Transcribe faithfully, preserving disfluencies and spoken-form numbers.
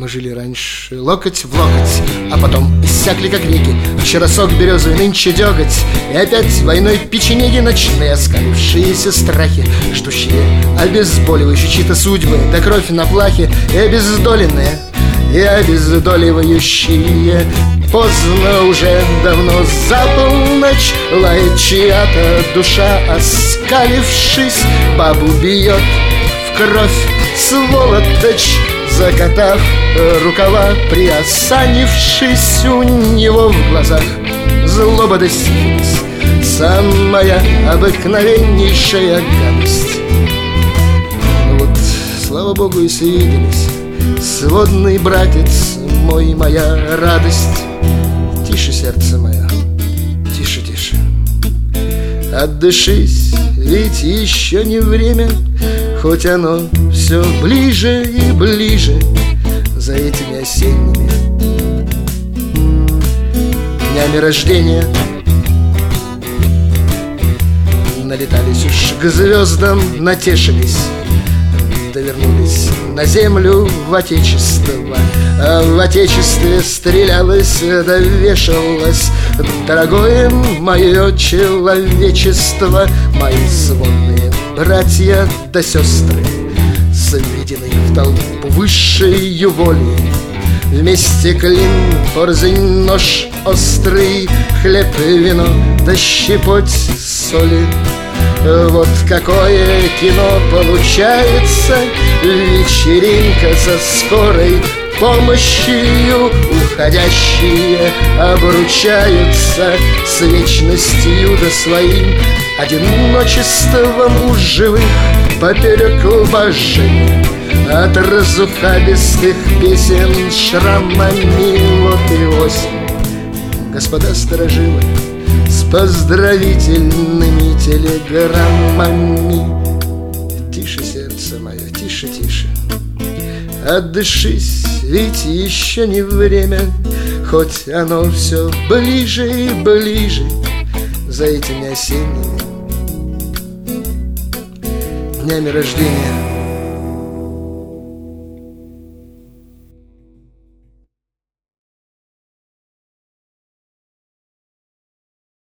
Мы жили раньше локоть в локоть, а потом иссякли как реки. Вчера сок березовый, нынче деготь. И опять войной печенеги ночные, оскалившиеся страхи, ждущие обезболивающие чьи-то судьбы, да кровь на плахе. И обездоленные, и обездоливающие. Поздно уже, давно за полночь лает чья-то душа, оскалившись, бабу бьет в кровь сволоточь, закатав рукава, приосанившись, у него в глазах злоба да сифилис, самая обыкновеннейшая гадость. Ну вот, слава богу, и свиделись, сводный братец мой, моя радость. Тише, сердце мое, тише, тише. Отдышись, ведь еще не время, хоть оно все ближе и ближе за этими осенними днями рождения. Налетались уж к звездам, натешились, да вернулись на землю в отечество. А в отечестве стрелялось да вешалось дорогое мое человечество. Мои сводные братья да сестры, сведены в толпу высшею воли. Вместе клин, порзень, нож острый, хлеб, вино да щепоть соли. Вот какое кино получается, вечеринка за скорой помощью. Уходящие обручаются с вечностью да своим одиночеством у живых поперек уважения. От разухабистых песен шрамами. Вот и осень, господа сторожилы, с поздравительными телеграммами. Тише, сердце мое, тише, тише. Отдышись, ведь еще не время, хоть оно все ближе и ближе за этими осенними днями рождения.